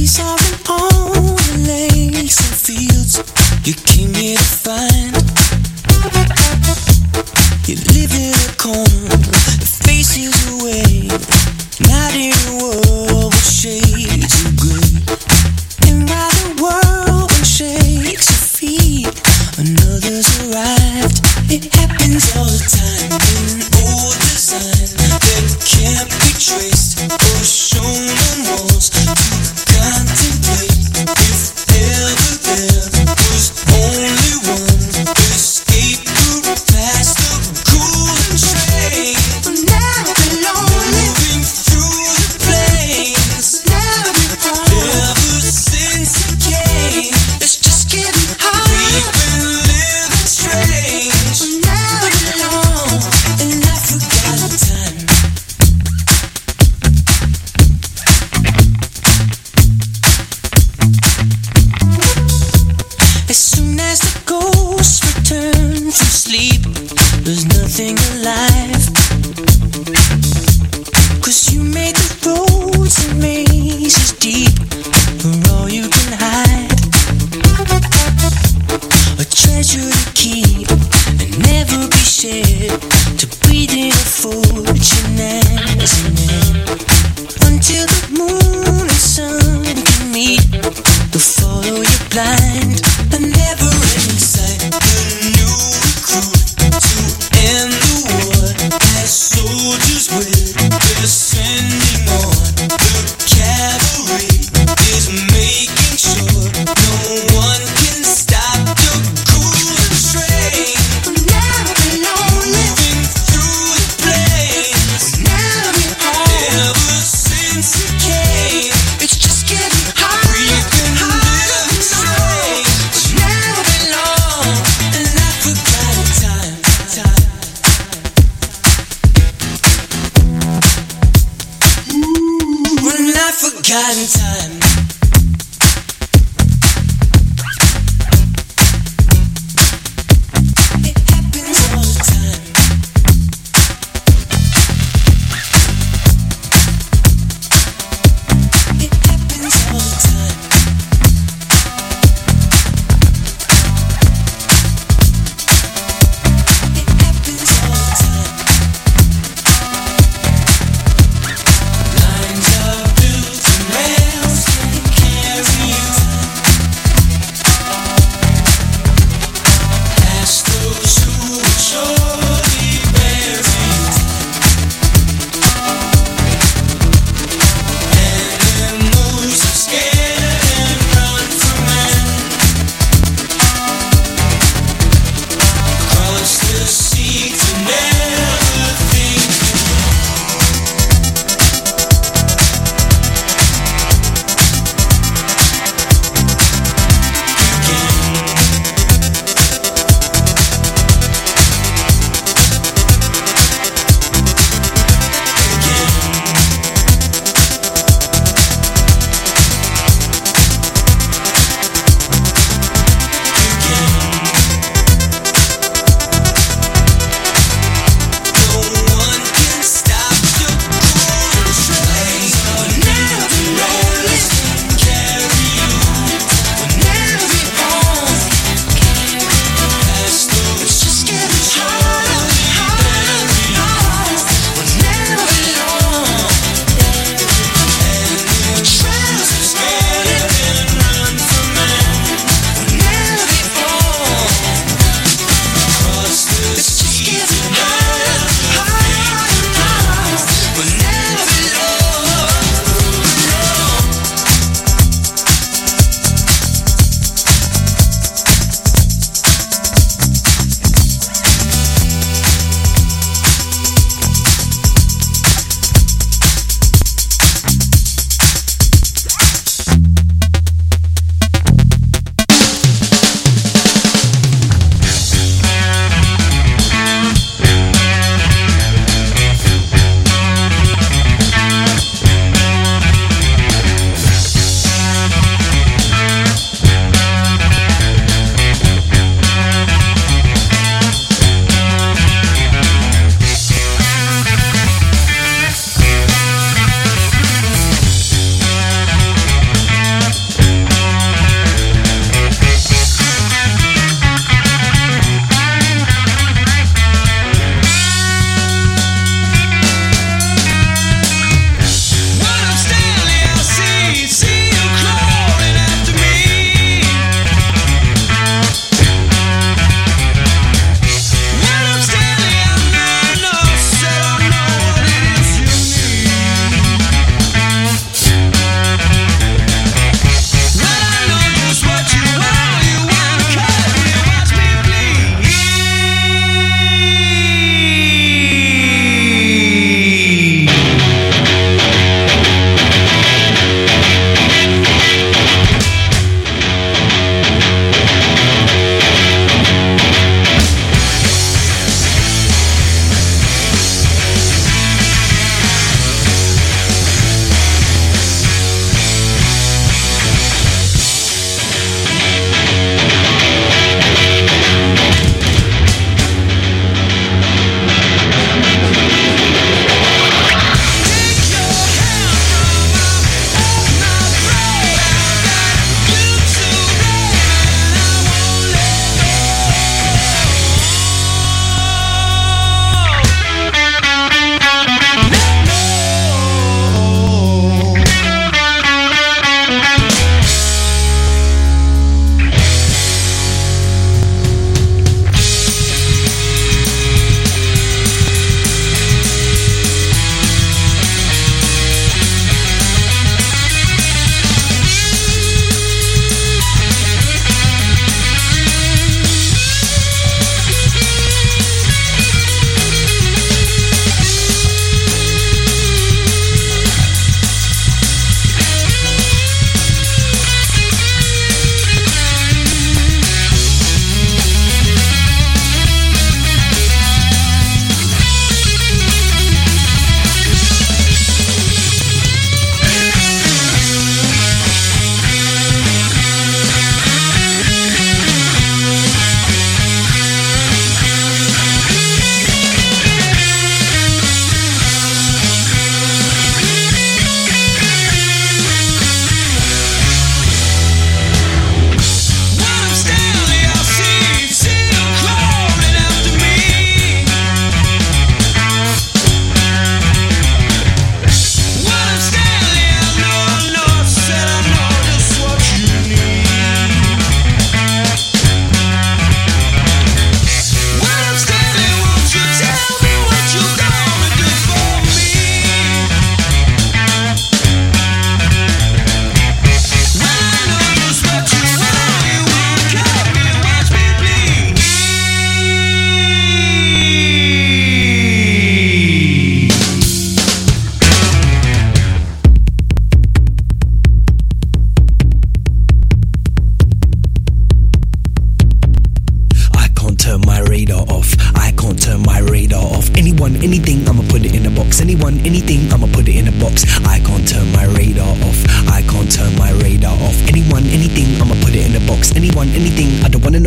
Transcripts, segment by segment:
Lines are built in rails.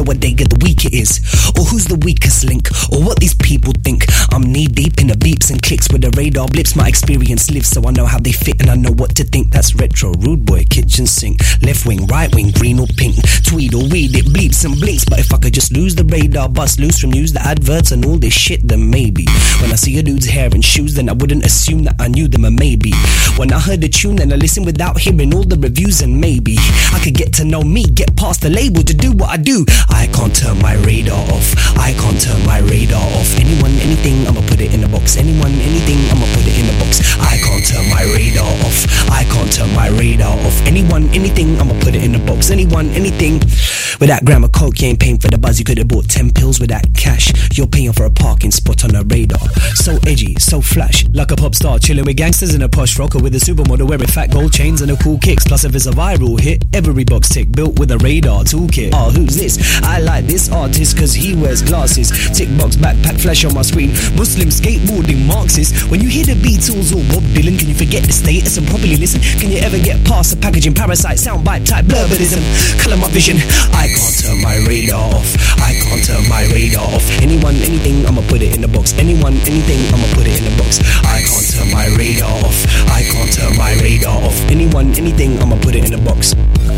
what day of the week it is, or who's the weakest link, or what these people think. I'm knee deep in the beeps and clicks with the radar blips. My experience lives, so I know how they fit and I know what to think. That's retro, rude boy, kitchen sink. Left wing, right wing, green or pink, tweed or weed, it bleeps and blinks. But if I could just lose the radar, bust loose from news, the adverts and all this shit, then maybe when I see a dude's hair and shoes, then I wouldn't assume that I knew them. A maybe when I heard the tune, then I listened without hearing all the reviews, and maybe I could get to know me, get past the label to do what I do. I can't turn my radar off, I can't turn my radar off. Anyone, anything, I'ma put it in a box. Anyone, anything, I'ma put it in a box. I can't turn my radar off, I can't turn my radar off. Anyone, anything, I'ma put it in a box. Anyone, anything. With that gram of coke, you ain't paying for the buzz. You could've bought 10 pills with that cash. You're paying for a parking spot on a radar. So edgy, so flash, like a pop star chilling with gangsters in a posh rocker with a supermodel wearing fat gold chains and a cool kicks. Plus if it's a viral hit, every box tick built with a radar toolkit. Oh, who's this? I like this artist cause he wears glasses. Tick box, backpack, flash on my screen. Muslim, skateboarding, Marxist. When you hear the Beatles or Bob Dylan, can you forget the status and properly listen? Can you ever get past the packaging, parasite, soundbite type blurberism? Colour my vision. I can't turn my radar off, I can't turn my radar off. Anyone, anything, I'ma put it in the box. Anyone, anything, I'ma put it in the box. I can't turn my radar off, I can't turn my radar off. Anyone, anything, I'ma put it in the box.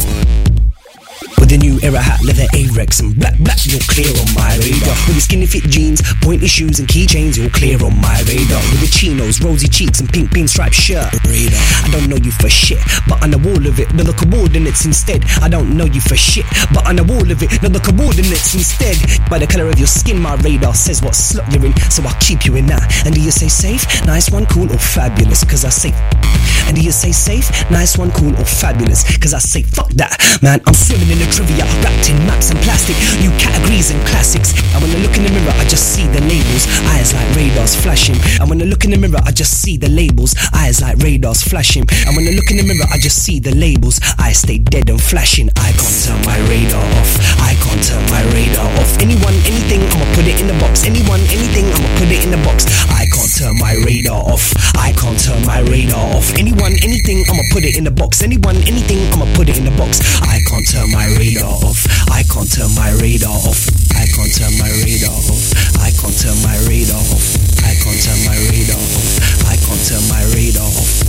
With a new era hat, leather A-Rex and black, you're clear on my radar. With the skinny fit jeans, pointy shoes and keychains, you're clear on my radar. With the chinos, rosy cheeks and pink pinstripe shirt, radar. I don't know you for shit, but on the wall of it, know the coordinates instead. I don't know you for shit, but on the wall of it, know the coordinates instead. By the colour of your skin, my radar says what slot you're in, so I'll keep you in that. And do you say safe, nice one, cool or fabulous? Cause I say. And do you say safe, nice one, cool or fabulous? Cause I say fuck that, man, I'm swimming in the trivia, wrapped in maps and plastic, new categories and classics. And when I look in the mirror, I just see the labels, eyes like radars flashing. And when I look in the mirror, I just see the labels, eyes like radars flashing. And when I look in the mirror, I just see the labels, eyes stay dead and flashing. I can't turn my radar off, I can't turn my radar off. Anyone, anything, I'ma put it in the box. Anyone, anything, I'ma put it in the box. I can't turn my radar off, I can't turn my radar off. Anyone, anything, I'ma put it in the box. Anyone, anything, I'ma put it in the box. I can't turn my radar off, I can't turn my radar off. I can't turn my radar off, I can't turn my radar off. I can't turn my radar off, I can't turn my radar off.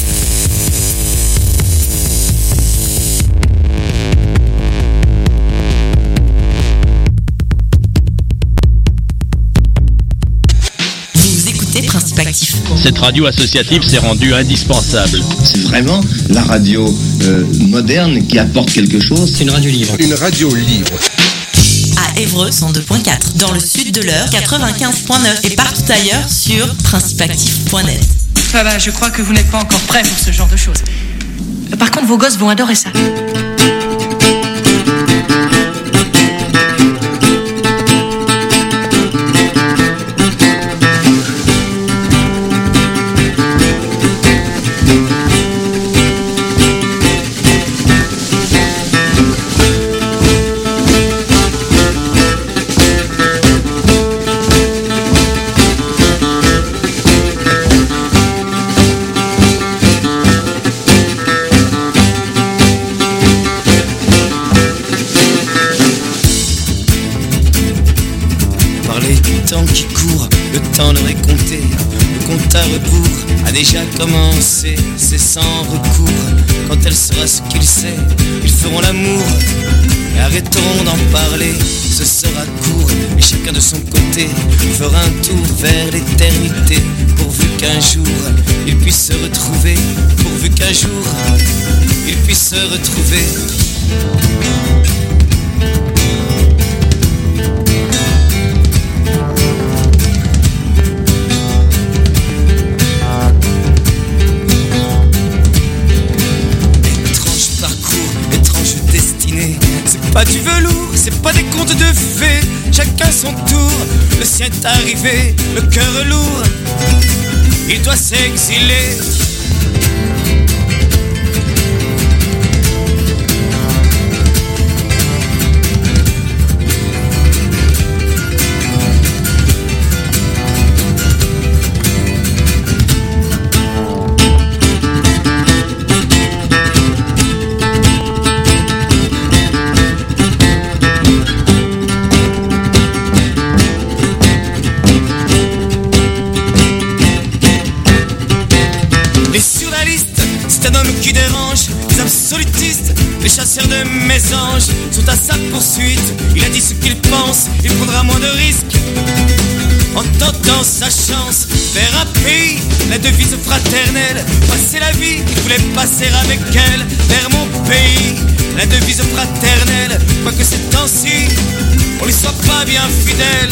Principe Actif. Cette radio associative s'est rendue indispensable. C'est vraiment la radio moderne qui apporte quelque chose. C'est une radio libre. Une radio libre. À Évreux 102.4, dans le sud de l'Eure 95.9 et partout ailleurs sur principeactif.net. Je crois que vous n'êtes pas encore prêts pour ce genre de choses. Par contre, vos gosses vont adorer ça. Déjà commencé, c'est sans recours. Quand elle saura ce qu'il sait, ils feront l'amour et arrêteront d'en parler. Ce sera court et chacun de son côté fera un tour vers l'éternité. Pourvu qu'un jour ils puissent se retrouver. Pourvu qu'un jour ils puissent se retrouver. Pas du velours, c'est pas des contes de fées. Chacun son tour, le sien est arrivé, le cœur lourd, il doit s'exiler. célestes, les chasseurs de mésanges sont à sa poursuite. Il a dit ce qu'il pense, il prendra moins de risques en tentant sa chance vers un pays. La devise fraternelle, passer la vie, il voulait passer avec elle vers mon pays. La devise fraternelle, quoique ces temps-ci on lui soit pas bien fidèle.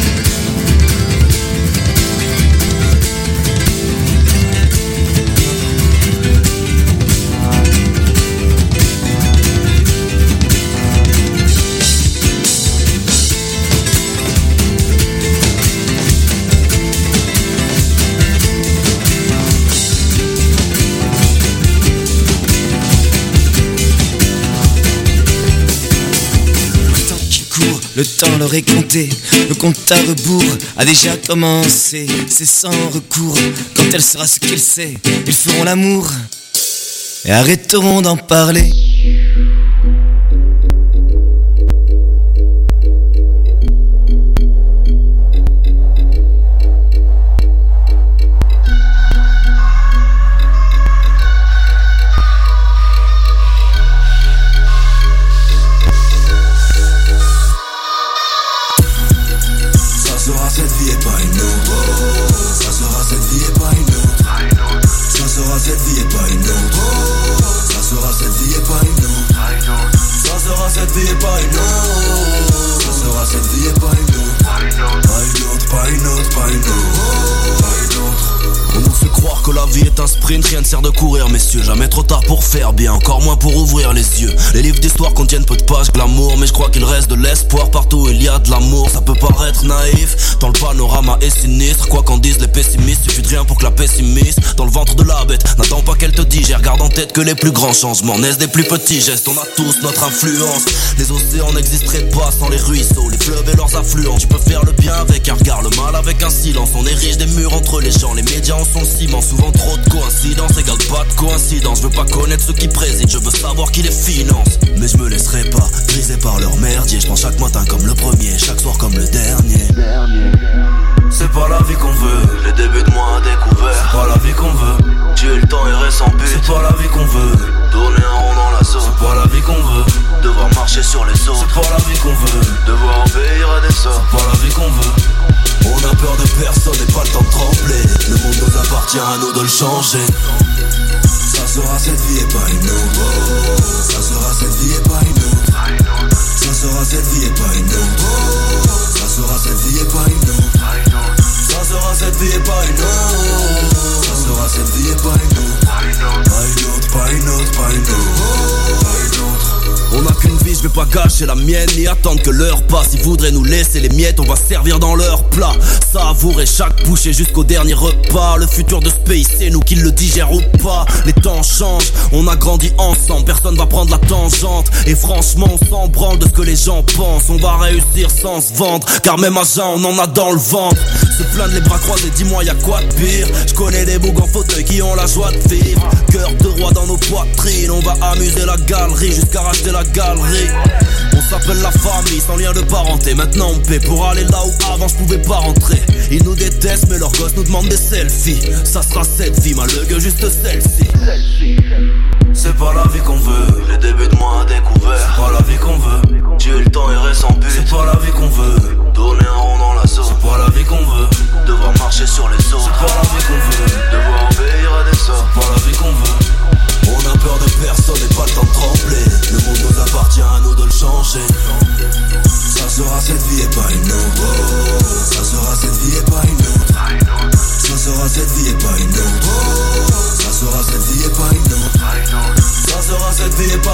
Le temps leur est compté, le compte à rebours a déjà commencé. C'est sans recours, quand elle sera ce qu'il sait, ils feront l'amour et arrêteront d'en parler. Rien ne sert de courir, messieurs, jamais trop tard pour faire bien, encore moins pour ouvrir les yeux. Les livres d'histoire contiennent peu de pages glamour, mais je crois qu'il reste de l'espoir partout où il y a de l'amour. Ça peut paraître naïf, tant le panorama est sinistre. Quoi qu'en disent les pessimistes, suffit de rien pour que la pessimiste dans le ventre de la bête n'attends pas qu'elle te digère. Garde en tête que les plus grands changements naissent des plus petits gestes. On a tous notre influence. Les océans n'existeraient pas sans les ruisseaux, les fleuves et leurs affluents. Tu peux faire le bien avec un regard, le mal avec un silence. On érige des murs entre les gens, les médias en sont le ciment. Souvent trop de coïncidence égale pas de coïncidence. Je veux pas connaître ceux qui président, je veux savoir qui les finance. Mais je me laisserai pas griser par leur merdier. Je prends chaque matin comme le premier, chaque soir comme le dernier. C'est pas la vie qu'on veut, les débuts de moi à découvert. C'est pas la vie qu'on veut, tuer le temps et sans but. C'est pas la vie qu'on veut, tourner un rond dans la sauce. C'est pas la vie qu'on veut, devoir marcher sur les autres. C'est pas la vie qu'on veut, devoir obéir à des sorts. C'est pas la vie qu'on veut. On a peur de personne et pas le temps de trembler. Le monde nous appartient, à nous de le changer. Ça sera cette vie et pas une autre. Ça sera cette vie et pas une autre. Ça sera cette vie et pas une autre. Ça sera cette vie et pas une autre. Ça sera cette vie et pas une autre. Ça sera cette vie et pas une autre. Pas une autre, pas une autre, pas une autre. On n'a qu'une vie, je vais pas gâcher la mienne ni attendre que l'heure passe. Ils voudraient nous laisser les miettes, on va servir dans leur plat. Savourer chaque bouchée jusqu'au dernier repas. Le futur de ce pays, c'est nous qui le digèrent ou pas. Les temps changent, on a grandi ensemble, personne va prendre la tangente. Et franchement on s'en branle de ce que les gens pensent. On va réussir sans se vendre, car même à jeun on en a dans le ventre. Se plaindre les bras croisés, dis-moi y'a quoi de pire. Je connais des bougs en fauteuil qui ont la joie de vivre. Cœur de roi dans nos poitrines, on va amuser la galerie jusqu'à racheter la galerie. On s'appelle la famille sans lien de parenté. Maintenant on paie pour aller là où avant je pouvais pas rentrer. Ils nous détestent mais leurs gosses nous demandent des selfies. Ça sera cette vie, ma le gueule juste celle-ci. C'est pas la vie qu'on veut, les débuts de moi à découvert. C'est pas la vie qu'on veut, tuer le temps et sans but. C'est pas la vie qu'on veut, tourner un rond dans la sauce. C'est pas la vie qu'on veut, devoir marcher sur les autres. C'est pas la vie qu'on veut, devoir obéir à des sorts. C'est pas la vie qu'on veut. On a peur de personne et pas le temps de trembler. Le monde nous appartient, à nous de le changer. Ça sera cette vie et pas une autre. Ça sera cette vie et pas une autre. Ça sera cette vie et pas une autre. Ça sera cette vie et pas une autre. Ça sera cette vie et pas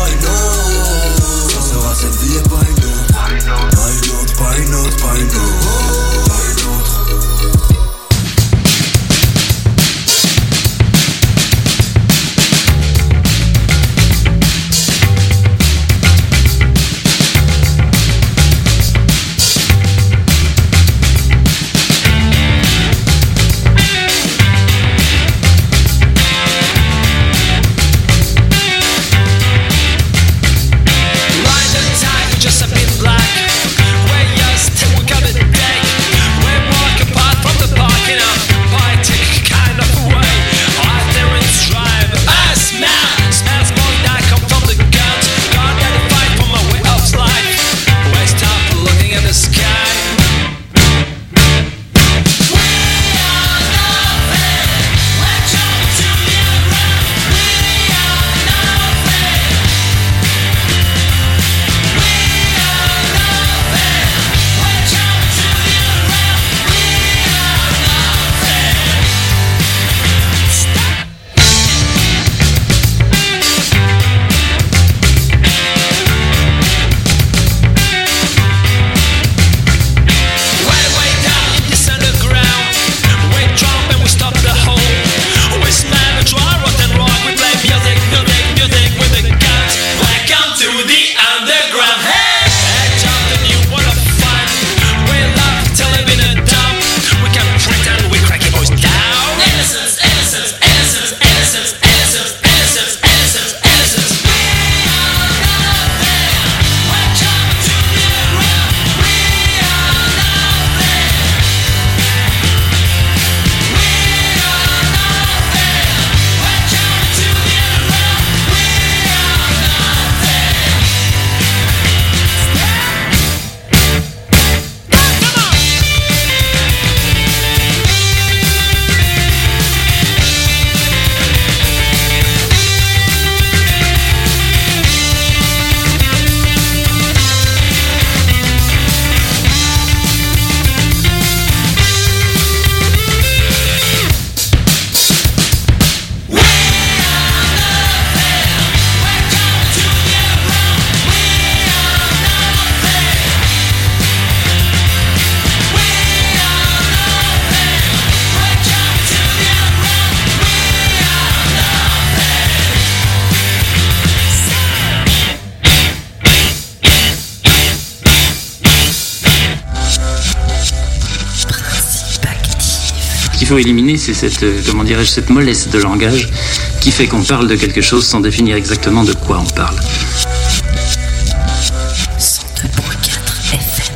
faut éliminer, c'est cette mollesse de langage qui fait qu'on parle de quelque chose sans définir exactement de quoi on parle. 102.4 FM.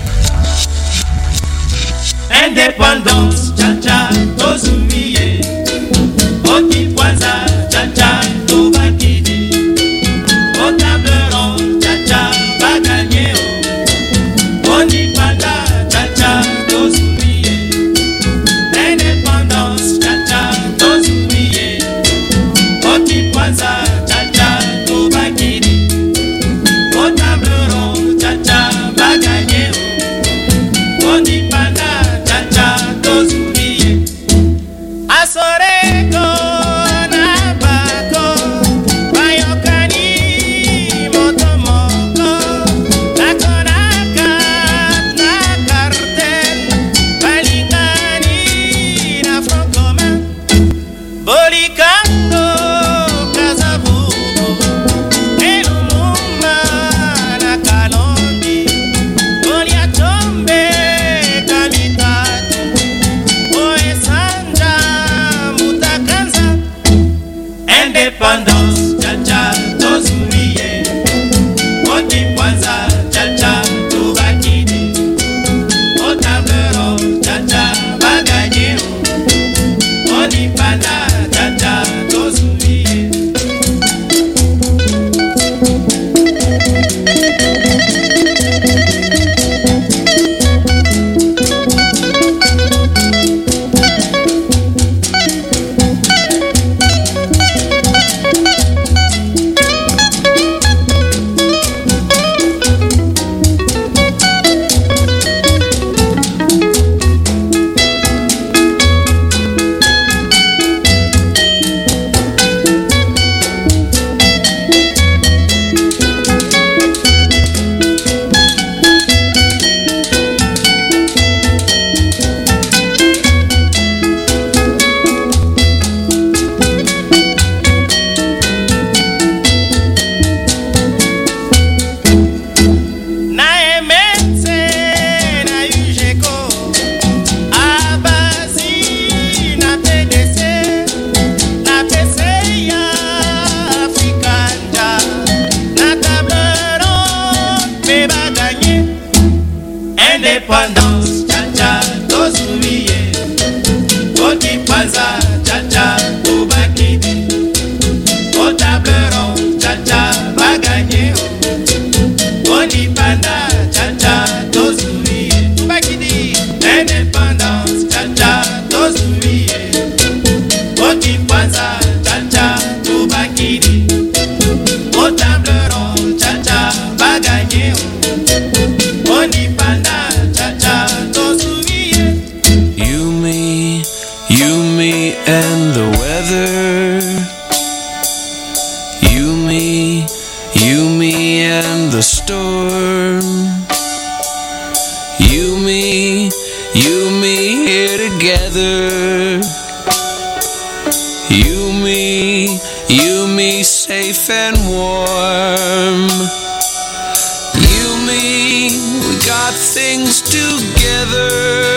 Indépendance, cha-cha, tozumiye. Oti kwanza, cha-cha, tobakidi. Otableron, cha-cha, baganyeo. Oni panda, cha-cha, tozumiye. Indépendance, cha-cha, tozumiye. Oti kwanza, cha-cha, tobakidi. Otableron, cha-cha, baganyeo. Oni panda, cha-cha, tozumiye. Asoreko na bako, bayokani motomoko, nakonaka na cartel, balingani na front commun, bolikando kazabubu, elumuma na kalondi, boliatombe kamitatu, oesanja mutakanza. Indépendance, cha-cha, tozumiye. Oti kwanza, cha-cha, tubakidi. Otabero, cha-cha, baganyeo. Oni panda, cha-cha, tozumiye. Na emetse na UGECO, Abasi na PDC, na PC ya Afrikanja, na tableron pe baganye. Indépendance, cha-cha, tozumiye. Oti kwanza, cha-cha, tubakidi. Otableron, cha-cha, baganye. Oni panda, cha-cha, tozumiye. Tubakidi. Indépendance, cha-cha, tozumiye. Oti kwanza, cha-cha, tubakidi. Otableron, cha-cha, baganye. Oni panda, cha-cha, tozumiye. You, me, and the weather. You, me, and the storm. You, me, here together. You, me, safe and warm. You, me, we got things together.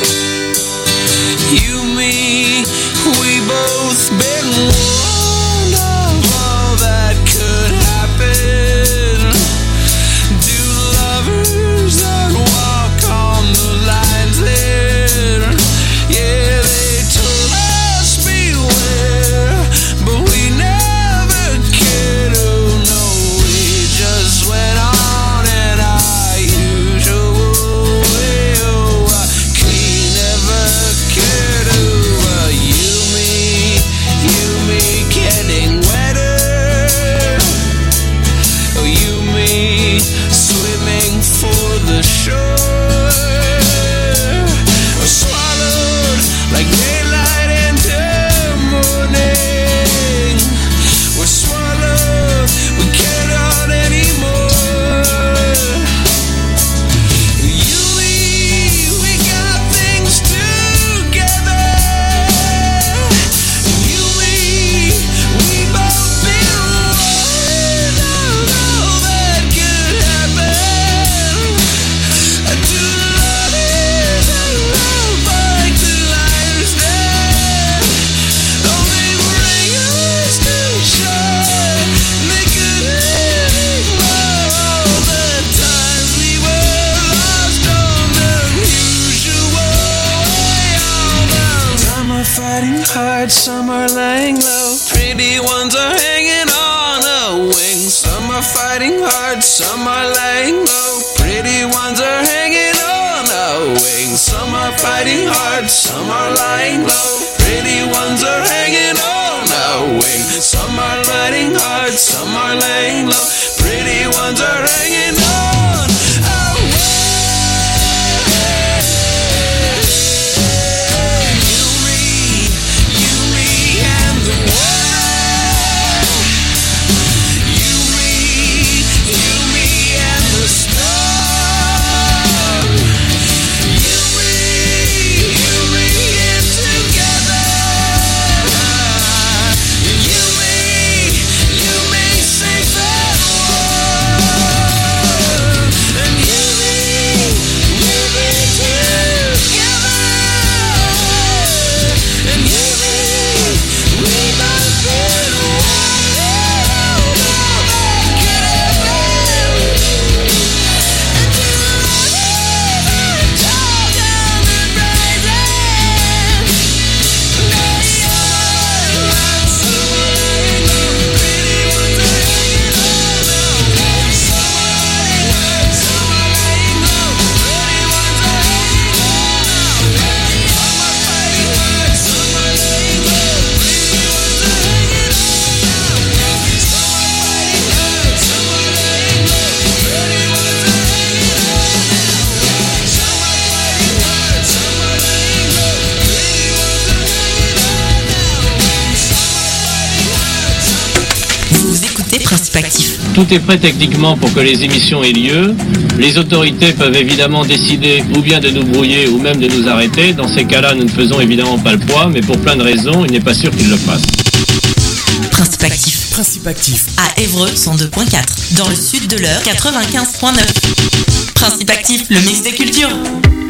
You, me, we both been warned of all that could happen. Do lovers that walk on the lines there? Yeah, they told us beware, but we never cared. Oh no, we just went on in our usual way. Oh, we never cared. Oh, you, me, getting wetter. Oh, you, me, swimming for the shore. We're swallowed like daylight into morning. We're swallowed, we can't run anymore. You, me, we got things together. You, me, we both been warned of all that could happen. Do are fighting hard, some are laying low. Pretty ones are hanging on a wing. Some are fighting hard, some are lying low. Pretty ones are hanging on a wing. Some are fighting hard, some are laying low. Pretty ones are hanging on a wing. You, me, and the world. You, me, and the storm. You, me, and together. You, me, save the world. And you, me, together. And you, we both get Vous écoutez Principe Actif. Tout est prêt techniquement pour que les émissions aient lieu. Les autorités peuvent évidemment décider ou bien de nous brouiller ou même de nous arrêter. Dans ces cas-là, nous ne faisons évidemment pas le poids, mais pour plein de raisons, il n'est pas sûr qu'ils le fassent. Principe Actif. Principe Actif. À Évreux 102.4. Dans le sud de l'Eure 95.9. Principe Actif, le mix des cultures.